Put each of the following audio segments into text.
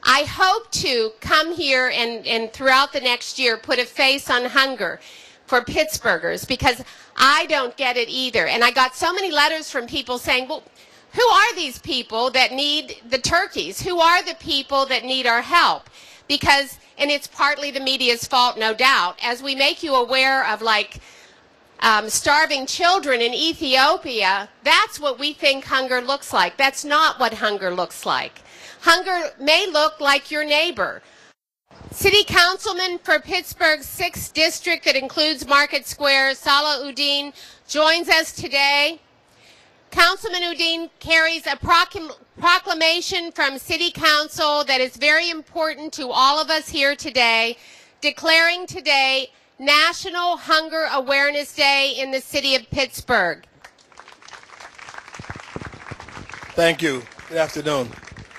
I hope to come here and throughout the next year put a face on hunger for Pittsburghers, because I don't get it either. And I got so many letters from people saying, well, who are these people that need the turkeys? Who are the people that need our help? Because, and it's partly the media's fault, no doubt, as we make you aware of like starving children in Ethiopia, that's what we think hunger looks like. That's not what hunger looks like. Hunger may look like your neighbor. City Councilman for Pittsburgh's 6th District that includes Market Square, Salah Uddin, joins us today. Councilman Uddin carries a proclamation from City Council that is very important to all of us here today, declaring today National Hunger Awareness Day in the city of Pittsburgh. Thank you. Good afternoon.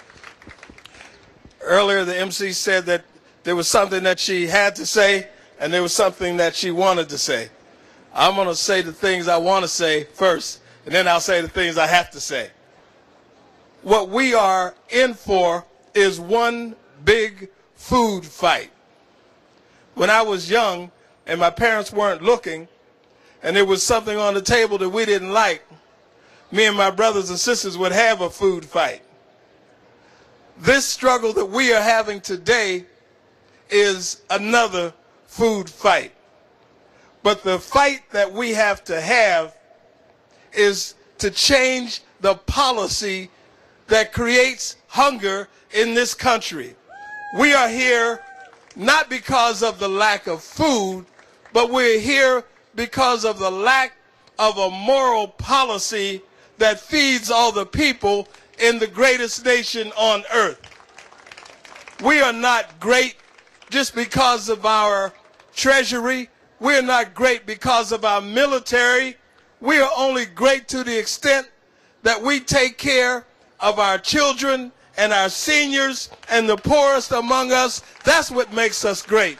Earlier, the MC said that there was something that she had to say and there was something that she wanted to say. I'm going to say the things I want to say first, and then I'll say the things I have to say. What we are in for is one big food fight. When I was young and my parents weren't looking and there was something on the table that we didn't like, me and my brothers and sisters would have a food fight. This struggle that we are having today is another food fight. But the fight that we have to have is to change the policy that creates hunger in this country. We are here not because of the lack of food, but we're here because of the lack of a moral policy that feeds all the people in the greatest nation on earth. We are not great just because of our treasury. We're not great because of our military. We are only great to the extent that we take care of our children and our seniors and the poorest among us. That's what makes us great.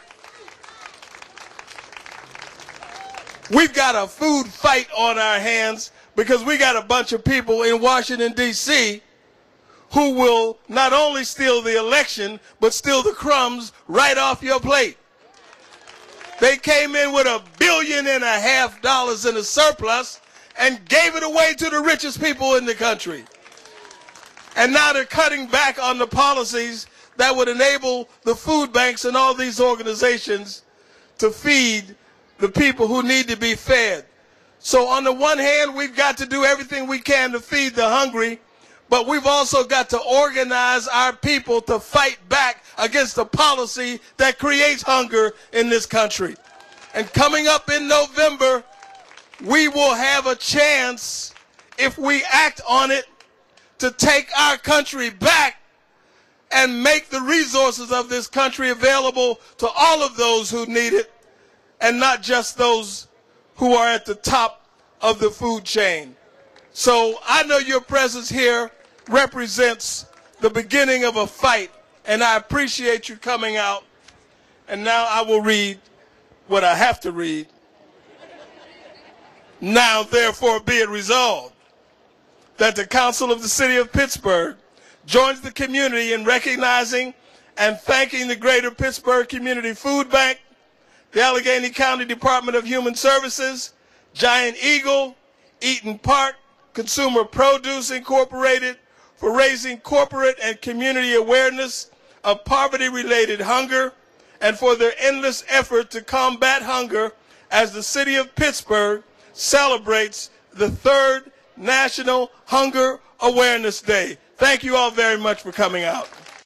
We've got a food fight on our hands because we got a bunch of people in Washington, D.C. who will not only steal the election, but steal the crumbs right off your plate. They came in with $1.5 billion in a surplus and gave it away to the richest people in the country. And now they're cutting back on the policies that would enable the food banks and all these organizations to feed the people who need to be fed. So on the one hand, we've got to do everything we can to feed the hungry, but we've also got to organize our people to fight back against the policy that creates hunger in this country. And coming up in November, we will have a chance, if we act on it, to take our country back and make the resources of this country available to all of those who need it, and not just those who are at the top of the food chain. So I know your presence here represents the beginning of a fight, and I appreciate you coming out. And now I will read what I have to read. Now, therefore, be it resolved that the Council of the City of Pittsburgh joins the community in recognizing and thanking the Greater Pittsburgh Community Food Bank, the Allegheny County Department of Human Services, Giant Eagle, Eaton Park, Consumer Produce Incorporated, for raising corporate and community awareness of poverty-related hunger, and for their endless effort to combat hunger as the City of Pittsburgh celebrates the 3rd National Hunger Awareness Day. Thank you all very much for coming out.